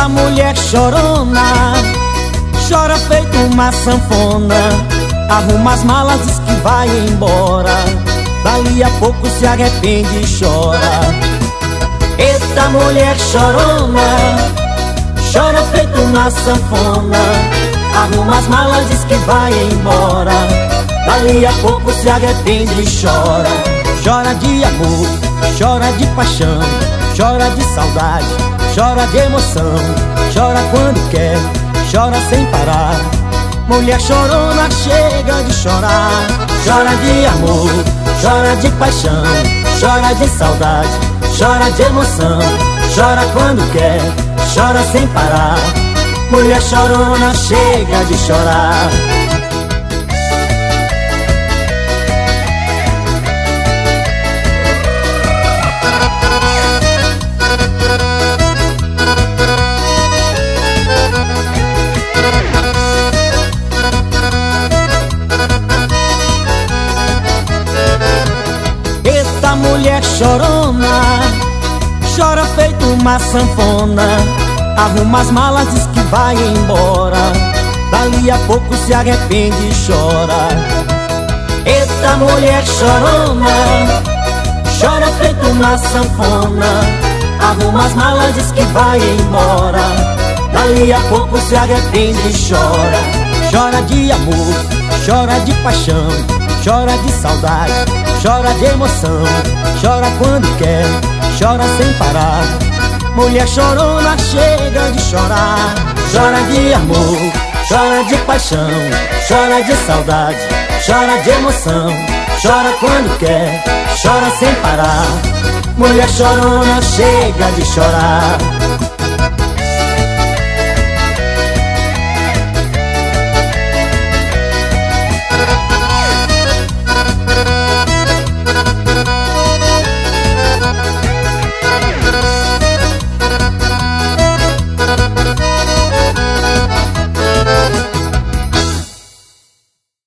mulher chorona, chora feito uma sanfona, arruma as malas, diz que vai embora, dali a pouco se arrepende e chora. Eita mulher chorona, chora feito uma sanfona, arruma as malas, diz que vai embora, dali a pouco se arrepende e chora. Chora de amor, chora de paixão, chora de saudade, chora de emoção, chora quando quer, chora sem parar. Mulher chorona, chega de chorar. Chora de amor, chora de paixão, chora de saudade, chora de emoção, chora quando quer, chora sem parar. Mulher chorona, chega de chorar. Eita mulher chorona, chora feito uma sanfona, arruma as malas, diz que vai embora, dali a pouco se arrepende e chora. Eita mulher chorona, chora feito uma sanfona, arruma as malas, diz que vai embora, dali a pouco se arrepende e chora. Chora de amor, chora de paixão, chora de saudade, chora de emoção, chora quando quer, chora sem parar. Mulher chorona, chega de chorar. Chora de amor, chora de paixão, chora de saudade, chora de emoção, chora quando quer, chora sem parar. Mulher chorona, chega de chorar.